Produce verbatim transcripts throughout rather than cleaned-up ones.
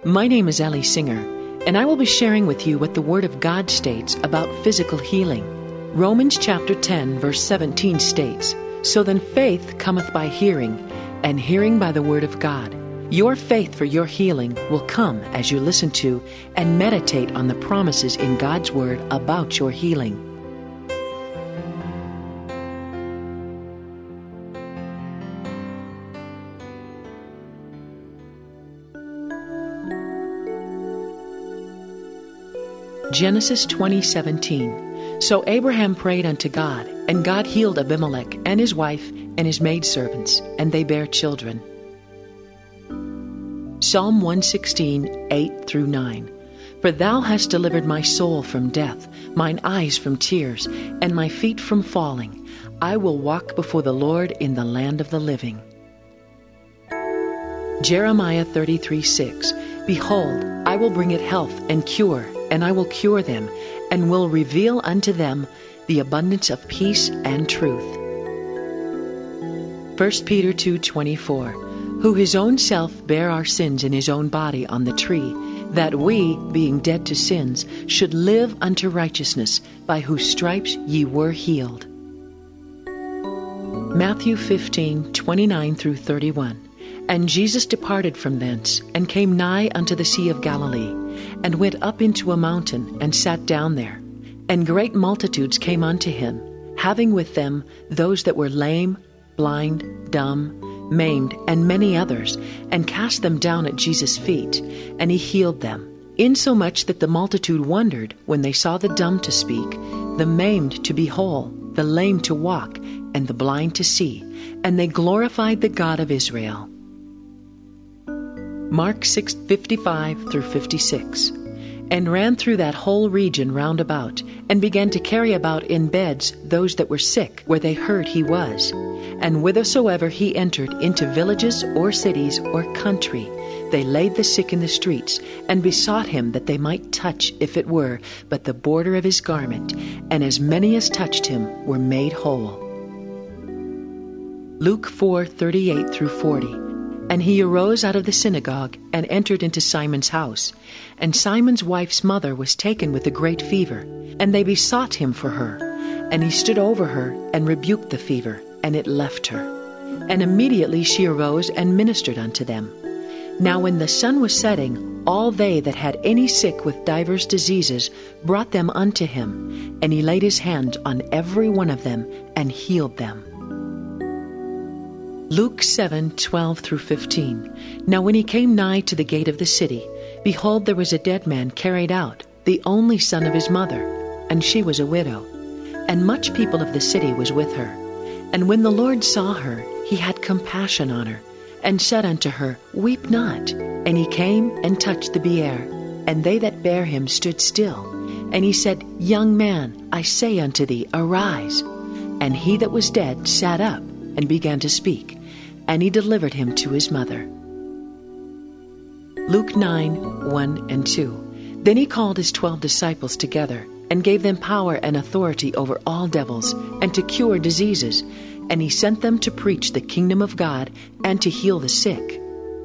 My name is Ellie Singer, and I will be sharing with you what the Word of God states about physical healing. Romans chapter ten, verse seventeen states, "So then faith cometh by hearing, and hearing by the Word of God." Your faith for your healing will come as you listen to and meditate on the promises in God's Word about your healing. Genesis twenty seventeen. So Abraham prayed unto God, and God healed Abimelech and his wife and his maidservants, and they bare children. Psalm one sixteen, eight through nine. For thou hast delivered my soul from death, mine eyes from tears, and my feet from falling. I will walk before the Lord in the land of the living. Jeremiah thirty-three, six. Behold, I will bring it health and cure, and I will cure them, and will reveal unto them the abundance of peace and truth. First Peter two twenty-four. Who his own self bare our sins in his own body on the tree, that we, being dead to sins, should live unto righteousness, by whose stripes ye were healed. Matthew fifteen, twenty-nine through thirty-one. And Jesus departed from thence, and came nigh unto the Sea of Galilee, and went up into a mountain, and sat down there. And great multitudes came unto him, having with them those that were lame, blind, dumb, maimed, and many others, and cast them down at Jesus' feet, and he healed them. Insomuch that the multitude wondered when they saw the dumb to speak, the maimed to be whole, the lame to walk, and the blind to see, and they glorified the God of Israel. Mark six fifty-five through fifty-six. And ran through that whole region round about, and began to carry about in beds those that were sick, where they heard he was. And whithersoever he entered into villages or cities or country, they laid the sick in the streets, and besought him that they might touch, if it were but the border of his garment. And as many as touched him were made whole. Luke four thirty-eight through forty. And he arose out of the synagogue, and entered into Simon's house. And Simon's wife's mother was taken with a great fever, and they besought him for her. And he stood over her, and rebuked the fever, and it left her. And immediately she arose and ministered unto them. Now when the sun was setting, all they that had any sick with divers diseases brought them unto him, and he laid his hand on every one of them, and healed them. Luke seven twelve through fifteen. Now when he came nigh to the gate of the city, behold, there was a dead man carried out, the only son of his mother, and she was a widow. And much people of the city was with her. And when the Lord saw her, he had compassion on her, and said unto her, Weep not. And he came and touched the bier, and they that bare him stood still. And he said, Young man, I say unto thee, arise. And he that was dead sat up, and began to speak, and he delivered him to his mother. Luke nine, one and two. Then he called his twelve disciples together, and gave them power and authority over all devils, and to cure diseases, and he sent them to preach the kingdom of God, and to heal the sick.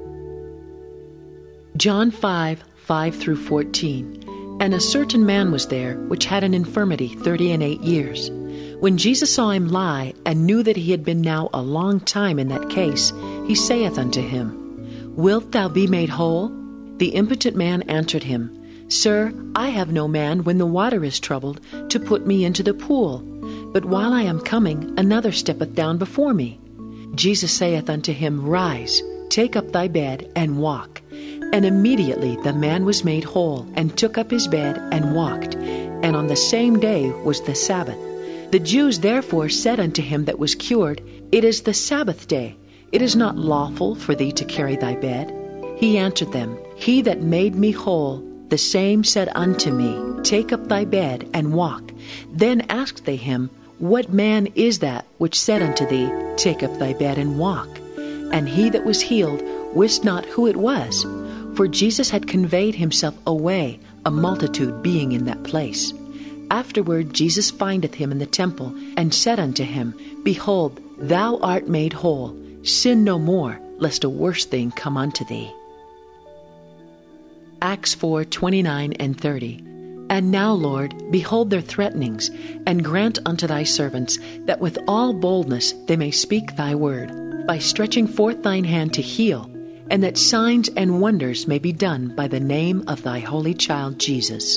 John five, five through fourteen. And a certain man was there, which had an infirmity thirty and eight years. When Jesus saw him lie, and knew that he had been now a long time in that case, he saith unto him, Wilt thou be made whole? The impotent man answered him, Sir, I have no man, when the water is troubled, to put me into the pool. But while I am coming, another steppeth down before me. Jesus saith unto him, Rise, take up thy bed, and walk. And immediately the man was made whole, and took up his bed, and walked. And on the same day was the Sabbath. The Jews therefore said unto him that was cured, It is the Sabbath day. It is not lawful for thee to carry thy bed. He answered them, He that made me whole, the same said unto me, Take up thy bed, and walk. Then asked they him, What man is that which said unto thee, Take up thy bed, and walk? And he that was healed wist not who it was, for Jesus had conveyed himself away, a multitude being in that place. Afterward Jesus findeth him in the temple, and said unto him, Behold, thou art made whole. Sin no more, lest a worse thing come unto thee. Acts four twenty-nine and thirty. And now, Lord, behold their threatenings, and grant unto thy servants that with all boldness they may speak thy word, by stretching forth thine hand to heal, and that signs and wonders may be done by the name of thy holy child Jesus.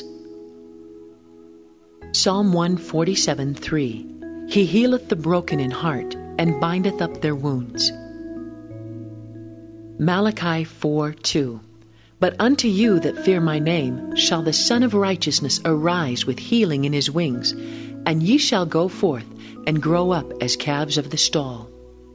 Psalm one forty-seven three. He healeth the broken in heart, and bindeth up their wounds. Malachi four two. But unto you that fear my name shall the Son of Righteousness arise with healing in his wings, and ye shall go forth and grow up as calves of the stall.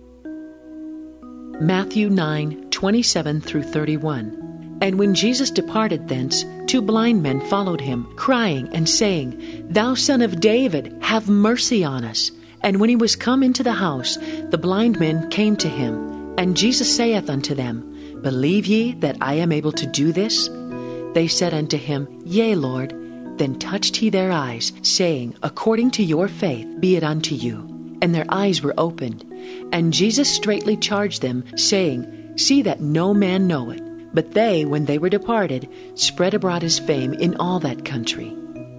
Matthew nine twenty-seven through thirty-one. And when Jesus departed thence, two blind men followed him, crying and saying, Thou Son of David, have mercy on us. And when he was come into the house, the blind men came to him. And Jesus saith unto them, Believe ye that I am able to do this? They said unto him, Yea, Lord. Then touched he their eyes, saying, According to your faith be it unto you. And their eyes were opened. And Jesus straitly charged them, saying, See that no man know it. But they, when they were departed, spread abroad his fame in all that country.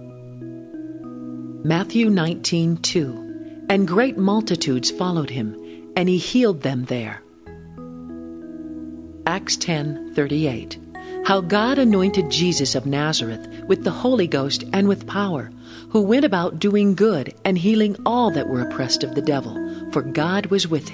Matthew nineteen two. And great multitudes followed him, and he healed them there. Acts ten thirty-eight. How God anointed Jesus of Nazareth with the Holy Ghost and with power, who went about doing good and healing all that were oppressed of the devil, for God was with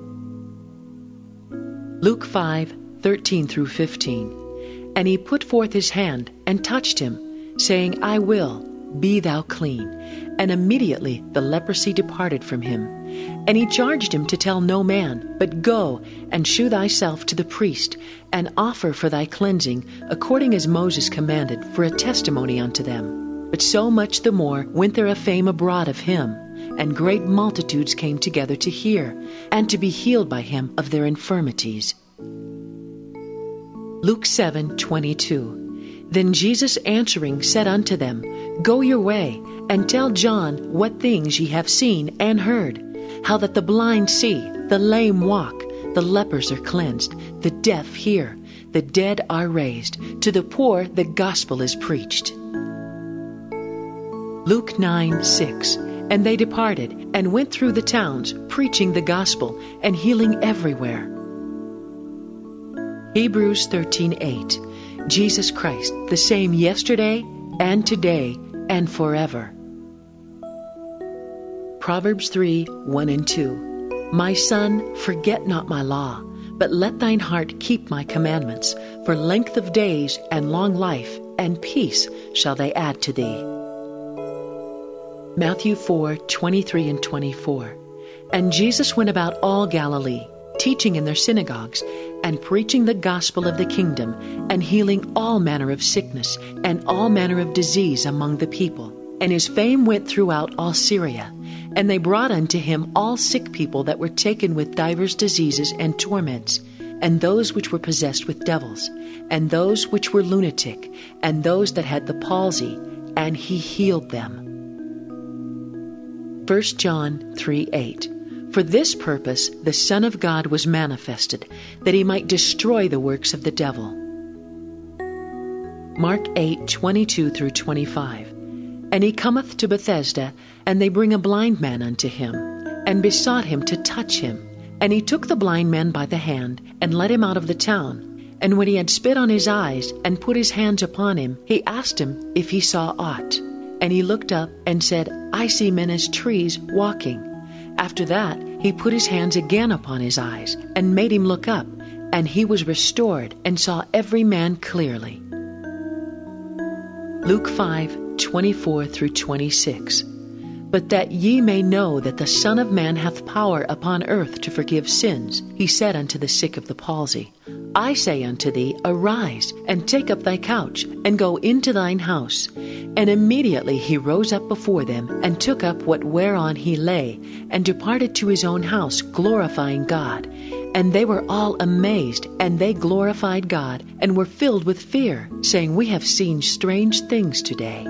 him. Luke five thirteen through fifteen. And he put forth his hand and touched him, saying, I will, be thou clean. And immediately the leprosy departed from him. And he charged him to tell no man, but go and shew thyself to the priest, and offer for thy cleansing, according as Moses commanded, for a testimony unto them. But so much the more went there a fame abroad of him, and great multitudes came together to hear, and to be healed by him of their infirmities. Luke seven twenty-two. Then Jesus answering said unto them, Go your way, and tell John what things ye have seen and heard, how that the blind see, the lame walk, the lepers are cleansed, the deaf hear, the dead are raised, to the poor the gospel is preached. Luke nine six. And they departed, and went through the towns, preaching the gospel, and healing everywhere. Hebrews thirteen eight. Jesus Christ, the same yesterday, and today, and forever. Proverbs three one and two. My son, forget not my law, but let thine heart keep my commandments, for length of days and long life and peace shall they add to thee. Matthew four twenty-three and twenty-four. And Jesus went about all Galilee, teaching in their synagogues, and preaching the gospel of the kingdom, and healing all manner of sickness, and all manner of disease among the people. And his fame went throughout all Syria. And they brought unto him all sick people that were taken with divers diseases and torments, and those which were possessed with devils, and those which were lunatic, and those that had the palsy, and he healed them. First John three eight. For this purpose the Son of God was manifested, that he might destroy the works of the devil. Mark eight twenty-two through twenty-five. And he cometh to Bethesda, and they bring a blind man unto him, and besought him to touch him. And he took the blind man by the hand, and led him out of the town. And when he had spit on his eyes, and put his hands upon him, he asked him if he saw aught. And he looked up, and said, I see men as trees walking. After that he put his hands again upon his eyes, and made him look up, and he was restored, and saw every man clearly. Luke five twenty-four through twenty-six. But that ye may know that the Son of Man hath power upon earth to forgive sins, he said unto the sick of the palsy, I say unto thee, arise, and take up thy couch, and go into thine house. And immediately he rose up before them, and took up what whereon he lay, and departed to his own house, glorifying God. And they were all amazed, and they glorified God, and were filled with fear, saying, We have seen strange things today.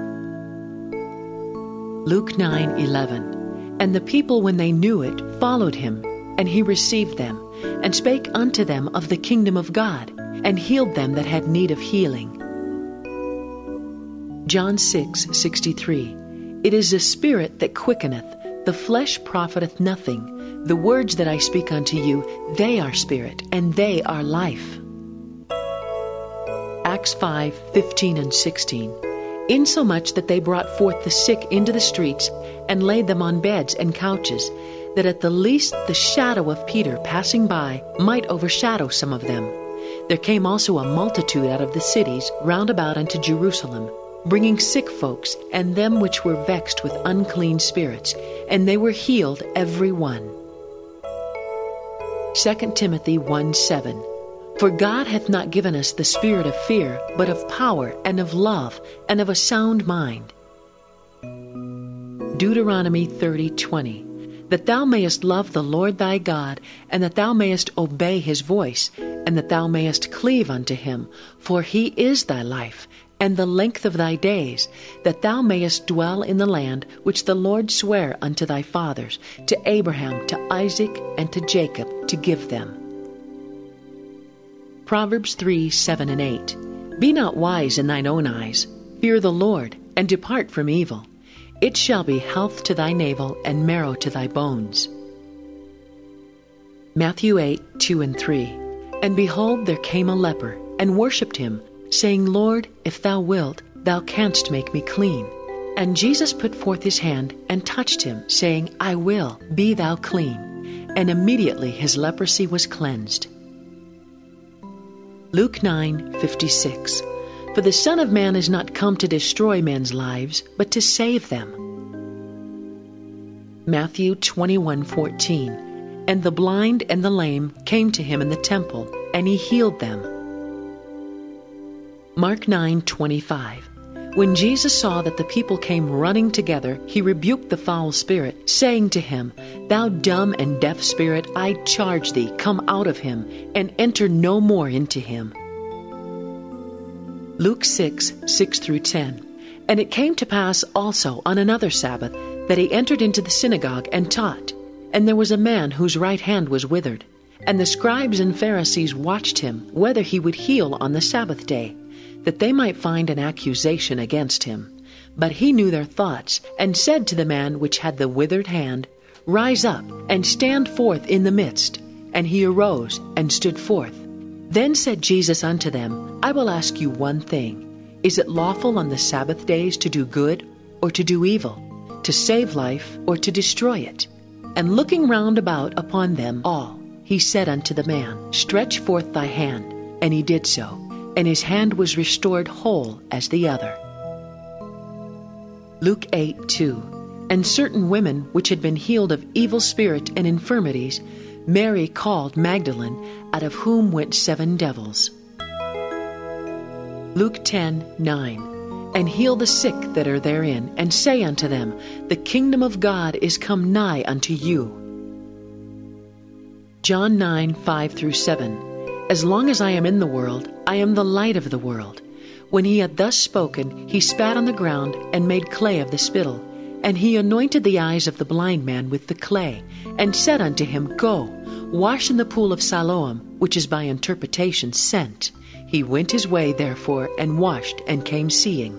Luke nine eleven. And the people, when they knew it, followed him, and he received them, and spake unto them of the kingdom of God, and healed them that had need of healing. John six sixty-three. It is the Spirit that quickeneth, the flesh profiteth nothing. The words that I speak unto you, they are spirit, and they are life. Acts five fifteen and sixteen. Insomuch that they brought forth the sick into the streets, and laid them on beds and couches, that at the least the shadow of Peter passing by might overshadow some of them. There came also a multitude out of the cities round about unto Jerusalem, bringing sick folks, and them which were vexed with unclean spirits, and they were healed every one. Second Timothy one seven. For God hath not given us the spirit of fear, but of power, and of love, and of a sound mind. Deuteronomy thirty twenty. That thou mayest love the Lord thy God, and that thou mayest obey his voice, and that thou mayest cleave unto him, for he is thy life, and the length of thy days, that thou mayest dwell in the land which the Lord sware unto thy fathers, to Abraham, to Isaac, and to Jacob, to give them. Proverbs three seven and eight. Be not wise in thine own eyes. Fear the Lord, and depart from evil. It shall be health to thy navel, and marrow to thy bones. Matthew eight two and three. And behold, there came a leper, and worshipped him, saying, Lord, if thou wilt, thou canst make me clean. And Jesus put forth his hand, and touched him, saying, I will, be thou clean. And immediately his leprosy was cleansed. Luke nine fifty-six. For the Son of Man is not come to destroy men's lives, but to save them. Matthew twenty-one fourteen. And the blind and the lame came to him in the temple, and he healed them. Mark nine twenty-five. When Jesus saw that the people came running together, he rebuked the foul spirit, saying to him, Thou dumb and deaf spirit, I charge thee, come out of him, and enter no more into him. Luke six six through ten. And it came to pass also on another Sabbath, that he entered into the synagogue and taught. And there was a man whose right hand was withered. And the scribes and Pharisees watched him, whether he would heal on the Sabbath day, that they might find an accusation against him. But he knew their thoughts, and said to the man which had the withered hand, Rise up, and stand forth in the midst. And he arose, and stood forth. Then said Jesus unto them, I will ask you one thing. Is it lawful on the Sabbath days to do good, or to do evil? To save life, or to destroy it? And looking round about upon them all, he said unto the man, Stretch forth thy hand. And he did so. And his hand was restored whole as the other. Luke eight two. And certain women which had been healed of evil spirit and infirmities, Mary called Magdalene, out of whom went seven devils. Luke ten nine. And heal the sick that are therein, and say unto them, The kingdom of God is come nigh unto you. John nine five through seven. As long as I am in the world, I am the light of the world. When he had thus spoken, he spat on the ground, and made clay of the spittle. And he anointed the eyes of the blind man with the clay, and said unto him, Go, wash in the pool of Siloam, which is by interpretation sent. He went his way therefore, and washed, and came seeing.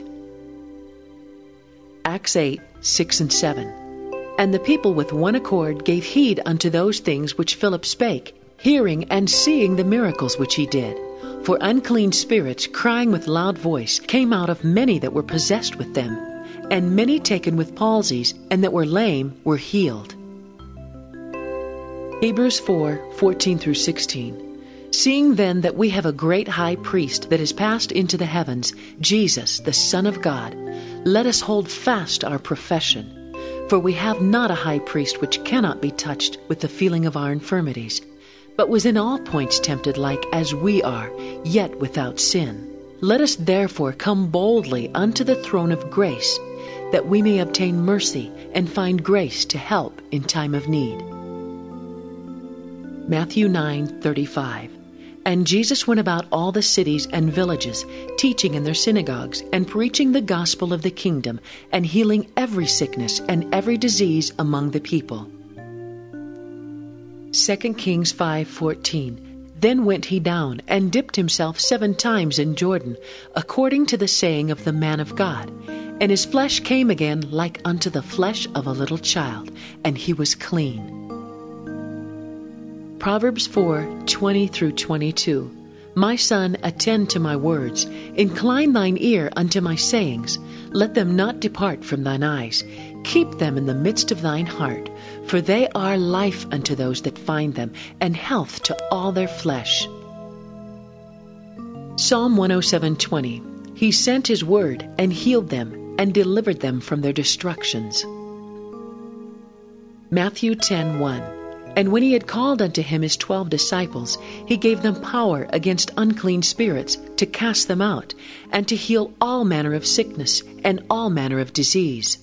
Acts eight six and seven. And the people with one accord gave heed unto those things which Philip spake, hearing and seeing the miracles which he did. For unclean spirits, crying with loud voice, came out of many that were possessed with them, and many taken with palsies, and that were lame were healed. Hebrews four fourteen through sixteen. Seeing then that we have a great high priest that is passed into the heavens, Jesus, the Son of God, let us hold fast our profession. For we have not a high priest which cannot be touched with the feeling of our infirmities, but was in all points tempted like as we are, yet without sin. Let us therefore come boldly unto the throne of grace, that we may obtain mercy and find grace to help in time of need. Matthew nine thirty-five. And Jesus went about all the cities and villages, teaching in their synagogues, and preaching the gospel of the kingdom, and healing every sickness and every disease among the people. Second Kings five fourteen. Then went he down, and dipped himself seven times in Jordan, according to the saying of the man of God. And his flesh came again like unto the flesh of a little child, and he was clean. Proverbs four, twenty through twenty-two. My son, attend to my words. Incline thine ear unto my sayings. Let them not depart from thine eyes. Keep them in the midst of thine heart, for they are life unto those that find them, and health to all their flesh. Psalm one oh seven, twenty. He sent his word, and healed them, and delivered them from their destructions. Matthew ten, one. And when he had called unto him his twelve disciples, he gave them power against unclean spirits to cast them out, and to heal all manner of sickness and all manner of disease.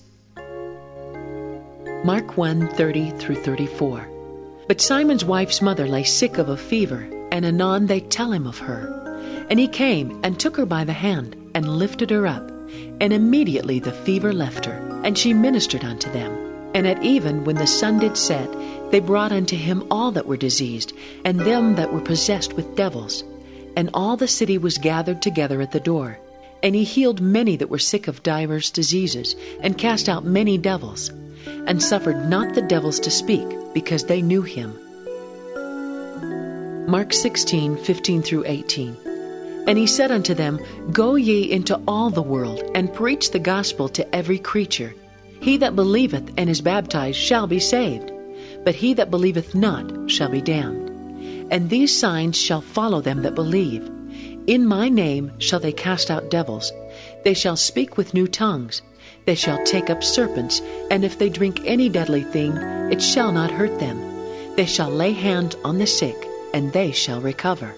Mark one, thirty through thirty-four. But Simon's wife's mother lay sick of a fever, and anon they tell him of her. And he came and took her by the hand, and lifted her up. And immediately the fever left her, and she ministered unto them. And at even, when the sun did set, they brought unto him all that were diseased, and them that were possessed with devils. And all the city was gathered together at the door. And he healed many that were sick of divers diseases, and cast out many devils, and suffered not the devils to speak, because they knew him. Mark sixteen, fifteen through eighteen. And he said unto them, Go ye into all the world, and preach the gospel to every creature. He that believeth and is baptized shall be saved, but he that believeth not shall be damned. And these signs shall follow them that believe. In my name shall they cast out devils. They shall speak with new tongues. They shall take up serpents, and if they drink any deadly thing, it shall not hurt them. They shall lay hands on the sick, and they shall recover.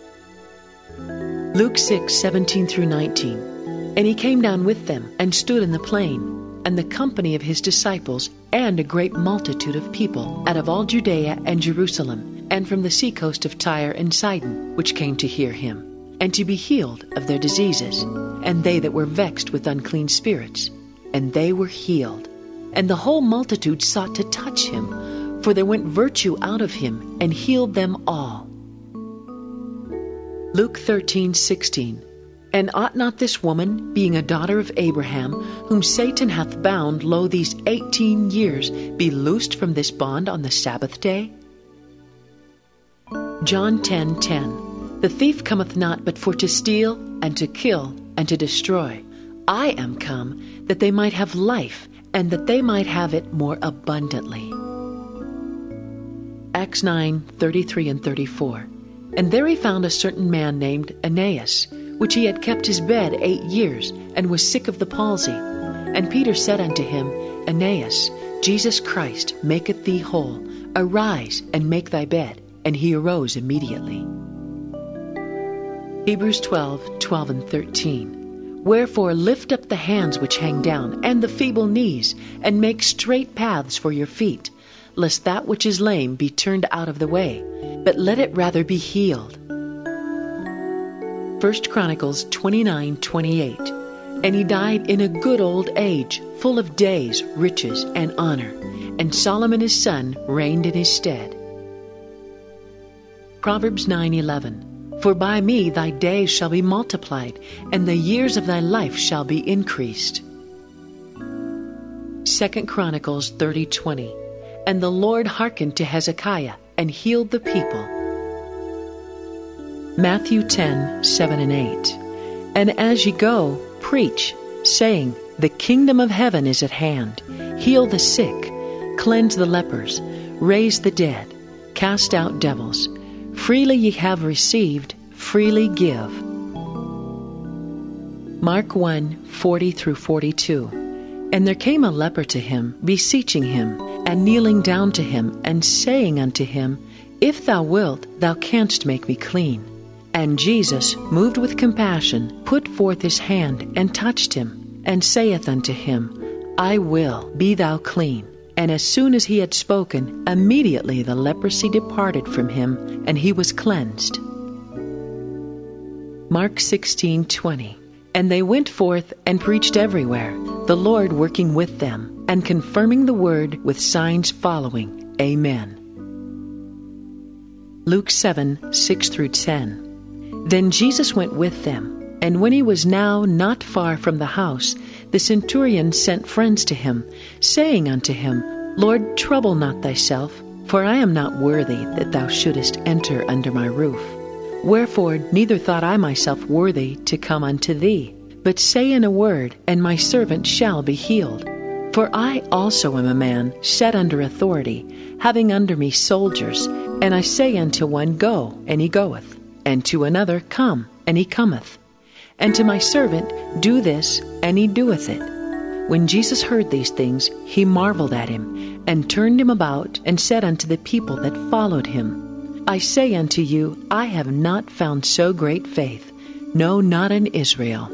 Luke six, seventeen through nineteen. And he came down with them, and stood in the plain, and the company of his disciples, and a great multitude of people, out of all Judea and Jerusalem, and from the sea coast of Tyre and Sidon, which came to hear him, and to be healed of their diseases. And they that were vexed with unclean spirits, and they were healed. And the whole multitude sought to touch him, for there went virtue out of him, and healed them all. Luke thirteen, sixteen. And ought not this woman, being a daughter of Abraham, whom Satan hath bound, lo, these eighteen years, be loosed from this bond on the Sabbath day? John ten, ten. The thief cometh not but for to steal, and to kill, and to destroy. I am come, that they might have life, and that they might have it more abundantly. Acts nine, thirty-three and thirty-four. And there he found a certain man named Aeneas, which he had kept his bed eight years, and was sick of the palsy. And Peter said unto him, Aeneas, Jesus Christ maketh thee whole. Arise, and make thy bed. And he arose immediately. Hebrews twelve, twelve and thirteen. Wherefore lift up the hands which hang down, and the feeble knees, and make straight paths for your feet, lest that which is lame be turned out of the way, but let it rather be healed. First Chronicles twenty-nine, twenty-eight. And he died in a good old age, full of days, riches, and honor. And Solomon his son reigned in his stead. Proverbs nine, eleven. For by me thy days shall be multiplied, and the years of thy life shall be increased. Second Chronicles thirty, twenty. And the Lord hearkened to Hezekiah, and healed the people. Matthew ten, seven and eight. And as ye go, preach, saying, The kingdom of heaven is at hand. Heal the sick, cleanse the lepers, raise the dead, cast out devils. Freely ye have received, freely give. Mark one, forty through forty-two. And there came a leper to him, beseeching him, and kneeling down to him, and saying unto him, If thou wilt, thou canst make me clean. And Jesus, moved with compassion, put forth his hand, and touched him, and saith unto him, I will, be thou clean. And as soon as he had spoken, immediately the leprosy departed from him, and he was cleansed. Mark sixteen, twenty. And they went forth and preached everywhere, the Lord working with them, and confirming the word with signs following. Amen. Luke seven, six through ten. Then Jesus went with them, and when he was now not far from the house, the centurion sent friends to him, saying unto him, Lord, trouble not thyself, for I am not worthy that thou shouldest enter under my roof. Wherefore neither thought I myself worthy to come unto thee, but say in a word, and my servant shall be healed. For I also am a man set under authority, having under me soldiers, and I say unto one, Go, and he goeth, and to another, Come, and he cometh, and to my servant, Do this, and he doeth it. When Jesus heard these things, he marveled at him, and turned him about, and said unto the people that followed him, I say unto you, I have not found so great faith, no, not in Israel.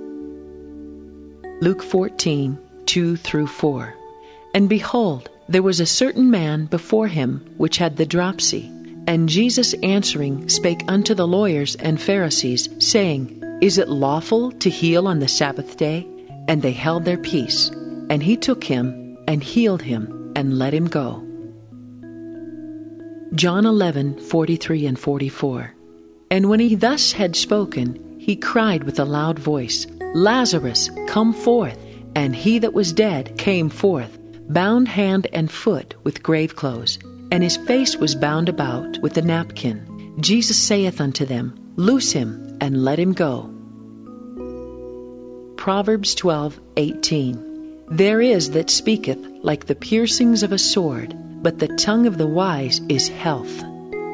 Luke fourteen, two through four. And behold, there was a certain man before him which had the dropsy. And Jesus answering spake unto the lawyers and Pharisees, saying, Is it lawful to heal on the Sabbath day? And they held their peace. And he took him, and healed him, and let him go. John eleven, forty-three and forty-four. And when he thus had spoken, he cried with a loud voice, Lazarus, come forth. And he that was dead came forth, bound hand and foot with grave clothes, and his face was bound about with a napkin. Jesus saith unto them, Loose him, and let him go. Proverbs twelve, eighteen. There is that speaketh like the piercings of a sword, but the tongue of the wise is health.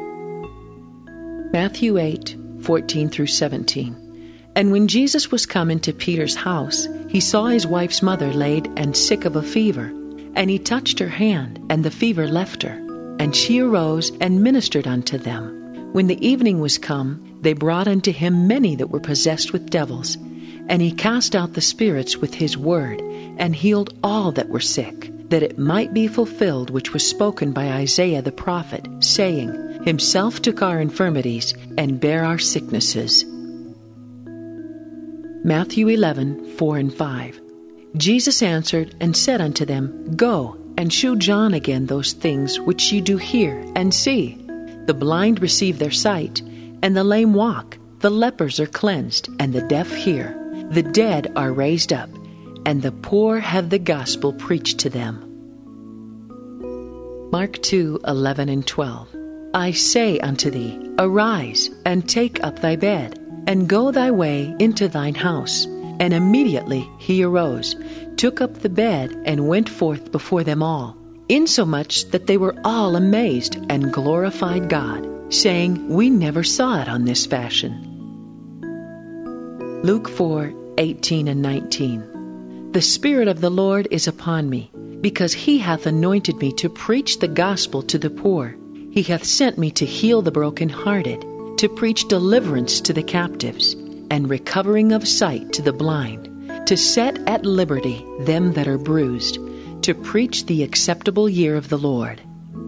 Matthew eight, fourteen through seventeen. And when Jesus was come into Peter's house, he saw his wife's mother laid and sick of a fever. And he touched her hand, and the fever left her. And she arose and ministered unto them. When the evening was come, they brought unto him many that were possessed with devils. And he cast out the spirits with his word, and healed all that were sick, that it might be fulfilled which was spoken by Isaiah the prophet, saying, Himself took our infirmities, and bare our sicknesses. Matthew eleven, four and five. Jesus answered and said unto them, Go, and shew John again those things which ye do hear and see. The blind receive their sight, and the lame walk, the lepers are cleansed, and the deaf hear. The dead are raised up, and the poor have the gospel preached to them. Mark two, eleven and twelve. I say unto thee, Arise, and take up thy bed, and go thy way into thine house. And immediately he arose, took up the bed, and went forth before them all, insomuch that they were all amazed, and glorified God, saying, We never saw it on this fashion. Luke four, eighteen and nineteen. The Spirit of the Lord is upon me, because he hath anointed me to preach the gospel to the poor. He hath sent me to heal the brokenhearted, to preach deliverance to the captives, and recovering of sight to the blind, to set at liberty them that are bruised, to preach the acceptable year of the Lord.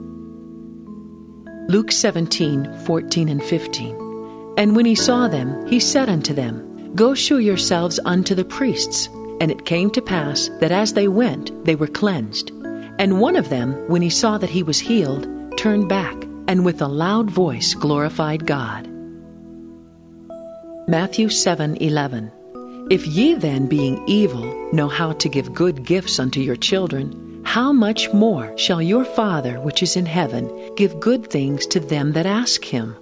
Luke seventeen, fourteen and fifteen. And when he saw them, he said unto them, Go shew yourselves unto the priests. And it came to pass that as they went, they were cleansed. And one of them, when he saw that he was healed, turned back, and with a loud voice glorified God. Matthew seven, eleven. If ye then, being evil, know how to give good gifts unto your children, how much more shall your Father which is in heaven give good things to them that ask him?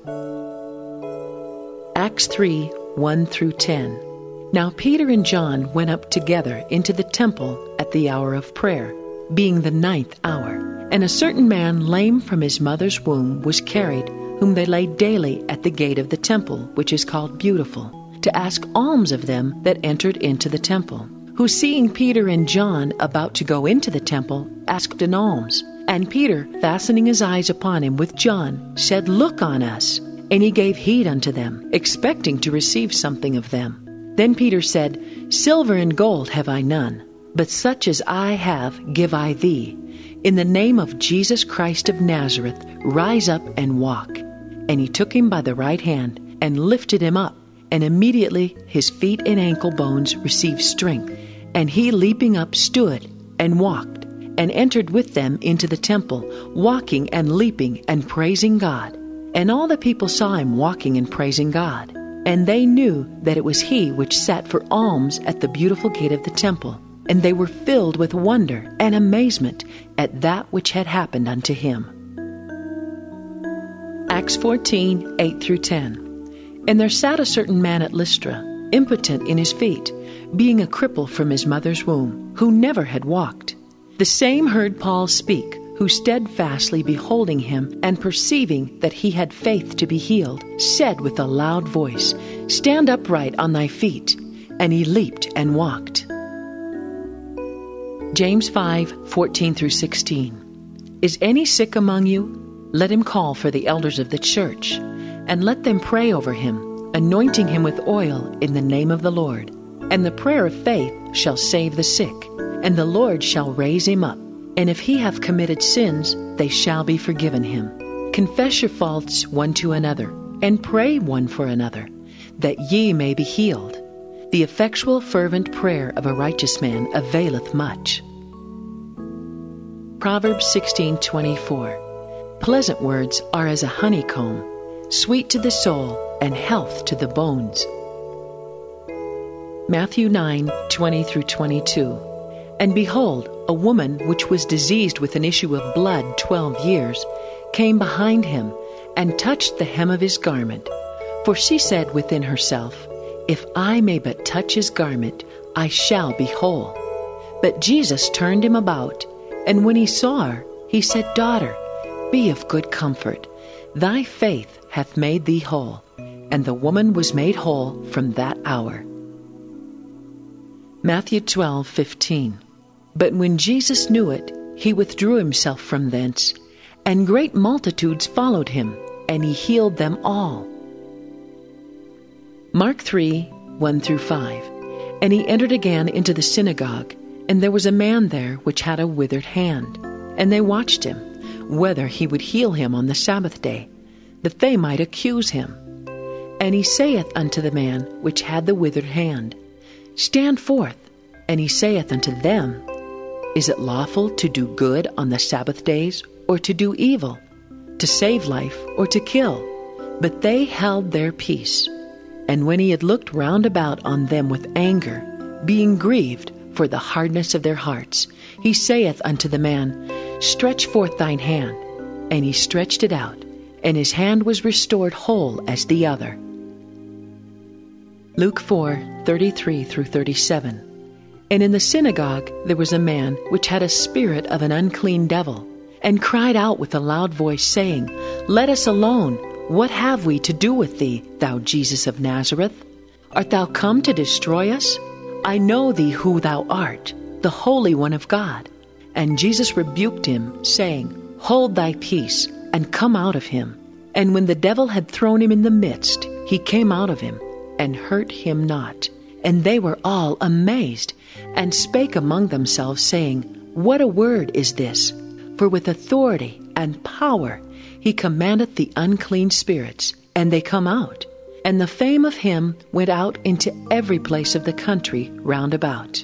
Acts three, one through ten. Now Peter and John went up together into the temple at the hour of prayer, being the ninth hour. And a certain man lame from his mother's womb was carried, whom they laid daily at the gate of the temple, which is called Beautiful, to ask alms of them that entered into the temple, who seeing Peter and John about to go into the temple, asked an alms. And Peter, fastening his eyes upon him with John, said, Look on us. And he gave heed unto them, expecting to receive something of them. Then Peter said, Silver and gold have I none, but such as I have give I thee. In the name of Jesus Christ of Nazareth, rise up and walk. And he took him by the right hand, and lifted him up. And immediately his feet and ankle bones received strength. And he, leaping up, stood, and walked, and entered with them into the temple, walking and leaping and praising God. And all the people saw him walking and praising God. And they knew that it was he which sat for alms at the beautiful gate of the temple. And they were filled with wonder and amazement at that which had happened unto him. Acts fourteen, eight through ten. And there sat a certain man at Lystra, impotent in his feet, being a cripple from his mother's womb, who never had walked. The same heard Paul speak, who steadfastly beholding him, and perceiving that he had faith to be healed, said with a loud voice, Stand upright on thy feet. And he leaped and walked. James five, fourteen through sixteen. Is any sick among you? Let him call for the elders of the church, and let them pray over him, anointing him with oil in the name of the Lord. And the prayer of faith shall save the sick, and the Lord shall raise him up. And if he have committed sins, they shall be forgiven him. Confess your faults one to another, and pray one for another, that ye may be healed. The effectual fervent prayer of a righteous man availeth much. Proverbs sixteen twenty-four. Pleasant words are as a honeycomb, sweet to the soul and health to the bones. Matthew nine, twenty through twenty-two. And behold, a woman which was diseased with an issue of blood twelve years, came behind him, and touched the hem of his garment. For she said within herself, If I may but touch his garment, I shall be whole. But Jesus turned him about, and when he saw her, he said, Daughter, be of good comfort. Thy faith hath made thee whole. And the woman was made whole from that hour. Matthew twelve, fifteen. But when Jesus knew it, he withdrew himself from thence, and great multitudes followed him, and he healed them all. Mark three, one through five. And he entered again into the synagogue, and there was a man there which had a withered hand. And they watched him, whether he would heal him on the Sabbath day, that they might accuse him. And he saith unto the man which had the withered hand, Stand forth. And he saith unto them, Is it lawful to do good on the Sabbath days, or to do evil, to save life, or to kill? But they held their peace. And when he had looked round about on them with anger, being grieved for the hardness of their hearts, he saith unto the man, Stretch forth thine hand. And he stretched it out, and his hand was restored whole as the other. Luke four, thirty-three through thirty-seven. And in the synagogue there was a man which had a spirit of an unclean devil, and cried out with a loud voice, saying, Let us alone. What have we to do with thee, thou Jesus of Nazareth? Art thou come to destroy us? I know thee who thou art, the Holy One of God. And Jesus rebuked him, saying, Hold thy peace, and come out of him. And when the devil had thrown him in the midst, he came out of him, and hurt him not. And they were all amazed, and spake among themselves, saying, What a word is this! For with authority and power he commandeth the unclean spirits, and they come out. And the fame of him went out into every place of the country round about.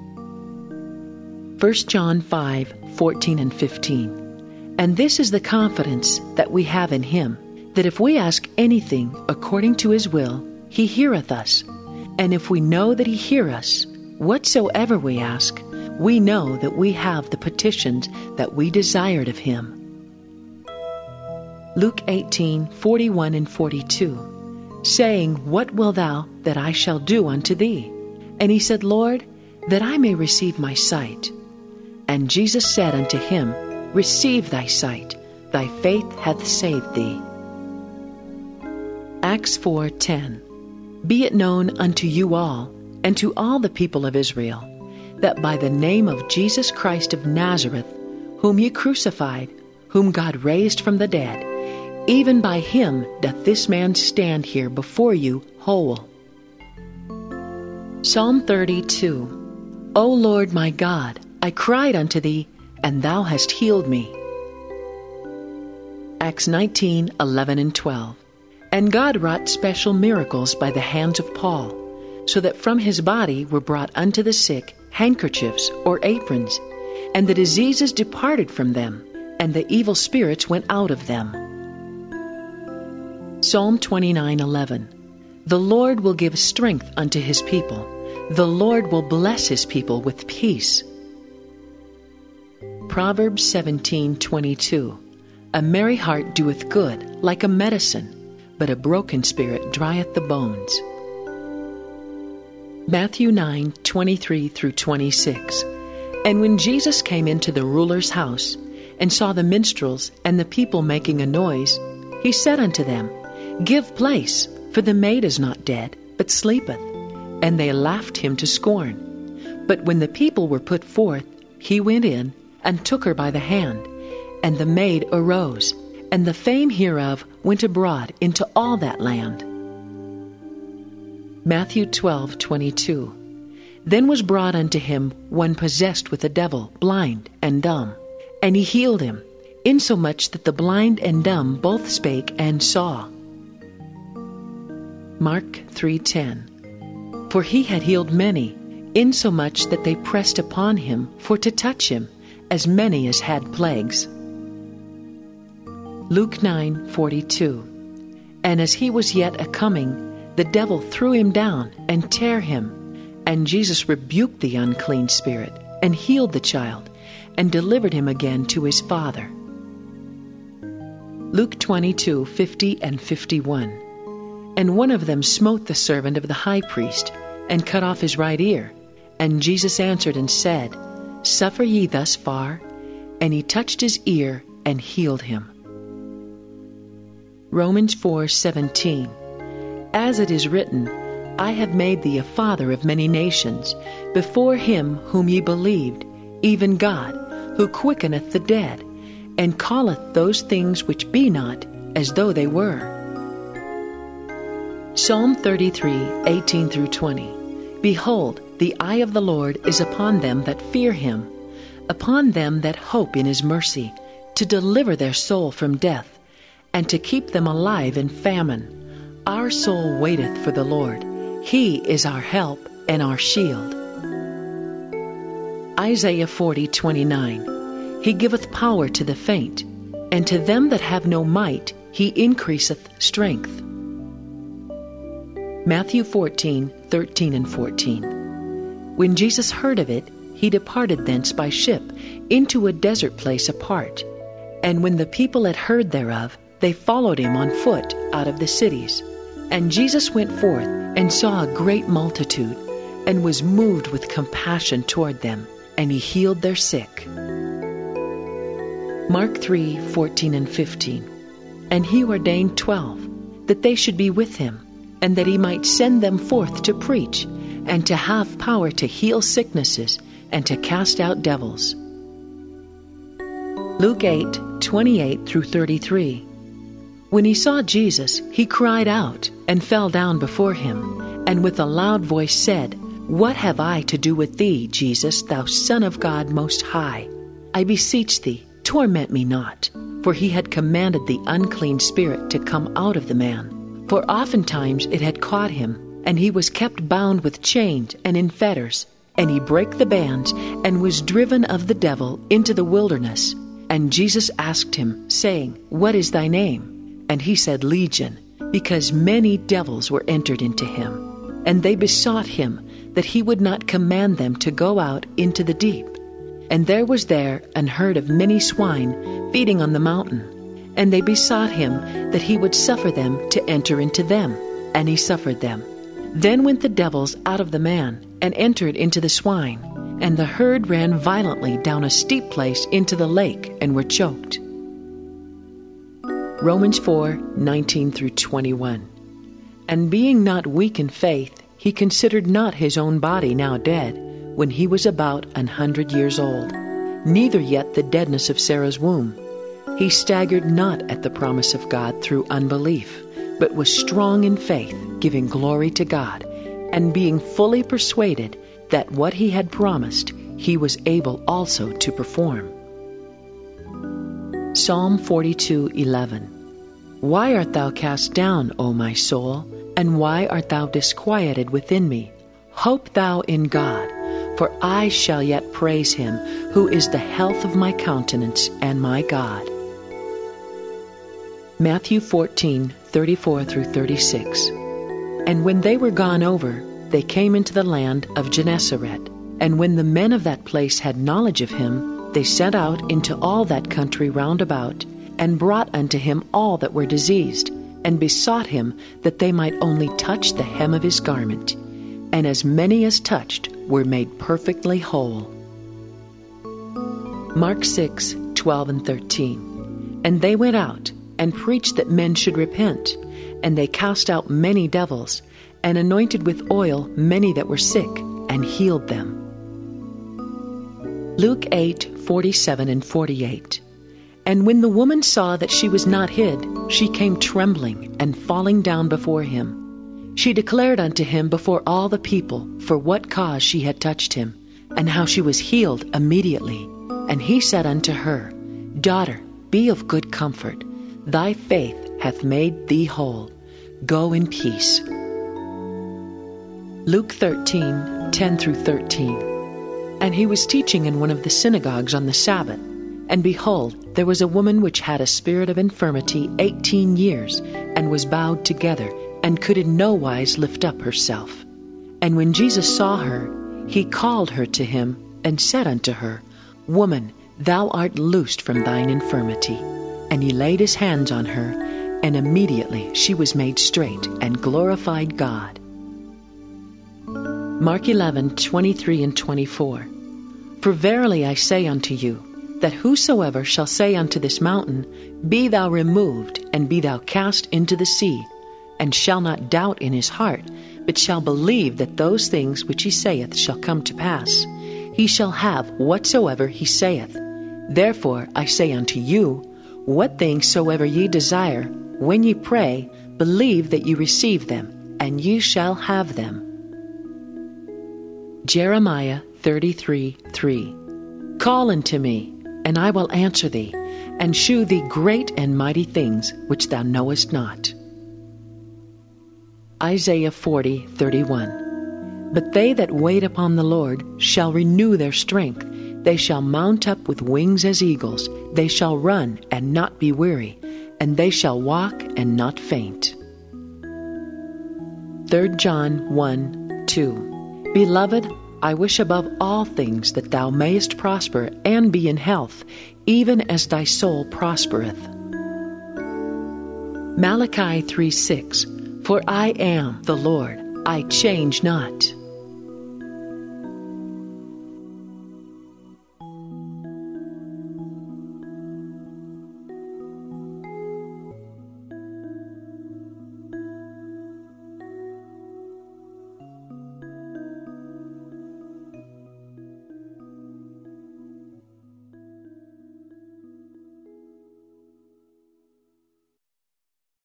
First John five, fourteen and fifteen. And this is the confidence that we have in him, that if we ask anything according to his will, he heareth us. And if we know that he hear us, whatsoever we ask, we know that we have the petitions that we desired of him. Luke eighteen, forty-one and forty-two, saying, What wilt thou that I shall do unto thee? And he said, Lord, that I may receive my sight. And Jesus said unto him, Receive thy sight, thy faith hath saved thee. Acts four, ten. Be it known unto you all, and to all the people of Israel, that by the name of Jesus Christ of Nazareth, whom ye crucified, whom God raised from the dead, even by him doth this man stand here before you whole. Psalm thirty-two. O Lord my God, I cried unto thee, and thou hast healed me. Acts nineteen, eleven and twelve. And God wrought special miracles by the hands of Paul, so that from his body were brought unto the sick handkerchiefs or aprons, and the diseases departed from them, and the evil spirits went out of them. Psalm twenty-nine eleven. The Lord will give strength unto his people. The Lord will bless his people with peace. Proverbs seventeen twenty-two. A merry heart doeth good, like a medicine, but a broken spirit drieth the bones. Matthew nine twenty-three through twenty-six. And when Jesus came into the ruler's house, and saw the minstrels and the people making a noise, he said unto them, Give place, for the maid is not dead, but sleepeth. And they laughed him to scorn. But when the people were put forth, he went in, and took her by the hand. And the maid arose, and the fame hereof went abroad into all that land. Matthew twelve twenty-two. Then was brought unto him one possessed with a devil, blind and dumb. And he healed him, insomuch that the blind and dumb both spake and saw. Mark three ten. For he had healed many, insomuch that they pressed upon him for to touch him, as many as had plagues. Luke nine forty-two. And as he was yet a-coming, the devil threw him down, and tare him. And Jesus rebuked the unclean spirit, and healed the child, and delivered him again to his father. Luke twenty-two fifty and fifty-one. And one of them smote the servant of the high priest, and cut off his right ear. And Jesus answered and said, Suffer ye thus far? And he touched his ear, and healed him. Romans four seventeen. As it is written, I have made thee a father of many nations, before him whom ye believed, even God, who quickeneth the dead, and calleth those things which be not as though they were. Psalm thirty-three eighteen through twenty. Behold, the eye of the Lord is upon them that fear him, upon them that hope in his mercy, to deliver their soul from death, and to keep them alive in famine. Our soul waiteth for the Lord. He is our help and our shield. Isaiah forty twenty-nine. He giveth power to the faint, and to them that have no might he increaseth strength. Matthew fourteen thirteen and fourteen. When Jesus heard of it, he departed thence by ship into a desert place apart. And when the people had heard thereof, they followed him on foot out of the cities. And Jesus went forth and saw a great multitude, and was moved with compassion toward them, and he healed their sick. Mark three fourteen and fifteen. And he ordained twelve, that they should be with him, and that he might send them forth to preach, and to have power to heal sicknesses, and to cast out devils. Luke eight twenty-eight through thirty-three. When he saw Jesus, he cried out, and fell down before him, and with a loud voice said, What have I to do with thee, Jesus, thou Son of God Most High? I beseech thee, torment me not. For he had commanded the unclean spirit to come out of the man. For oftentimes it had caught him, and he was kept bound with chains and in fetters. And he brake the bands, and was driven of the devil into the wilderness. And Jesus asked him, saying, What is thy name? And he said, Legion, because many devils were entered into him. And they besought him that he would not command them to go out into the deep. And there was there an herd of many swine feeding on the mountain. And they besought him that he would suffer them to enter into them. And he suffered them. Then went the devils out of the man, and entered into the swine. And the herd ran violently down a steep place into the lake, and were choked. Romans four nineteen through twenty-one. And being not weak in faith, he considered not his own body now dead, when he was about an hundred years old, neither yet the deadness of Sarah's womb. He staggered not at the promise of God through unbelief, but was strong in faith, giving glory to God, and being fully persuaded that what he had promised, he was able also to perform. Psalm forty-two eleven. Why art thou cast down, O my soul, and why art thou disquieted within me? Hope thou in God, for I shall yet praise him, who is the health of my countenance and my God. Matthew fourteen, thirty-four through thirty-six. And when they were gone over, they came into the land of Gennesaret. And when the men of that place had knowledge of him, they set out into all that country round about, and brought unto him all that were diseased, and besought him that they might only touch the hem of his garment. And as many as touched were made perfectly whole. Mark six, twelve and thirteen. And they went out, and preached that men should repent. And they cast out many devils, and anointed with oil many that were sick, and healed them. Luke eight, forty-seven and forty-eight. And when the woman saw that she was not hid, she came trembling, and falling down before him. She declared unto him before all the people for what cause she had touched him, and how she was healed immediately. And he said unto her, Daughter, be of good comfort. Thy faith hath made thee whole. Go in peace. Luke thirteen, ten through thirteen. And he was teaching in one of the synagogues on the Sabbath. And behold, there was a woman which had a spirit of infirmity eighteen years, and was bowed together, and could in no wise lift up herself. And when Jesus saw her, he called her to him, and said unto her, Woman, thou art loosed from thine infirmity. And he laid his hands on her, and immediately she was made straight, and glorified God. Mark eleven, twenty-three and twenty-four. For verily I say unto you, that whosoever shall say unto this mountain, Be thou removed, and be thou cast into the sea, and shall not doubt in his heart, but shall believe that those things which he saith shall come to pass, he shall have whatsoever he saith. Therefore I say unto you, what things soever ye desire, when ye pray, believe that ye receive them, and ye shall have them. Jeremiah thirty-three, three. Call unto me, and I will answer thee, and shew thee great and mighty things which thou knowest not. Isaiah forty, thirty-one. But they that wait upon the Lord shall renew their strength. They shall mount up with wings as eagles. They shall run and not be weary, and they shall walk and not faint. Third John one, two. Beloved, I wish above all things that thou mayest prosper and be in health, even as thy soul prospereth. Malachi three, six. For I am the Lord, I change not.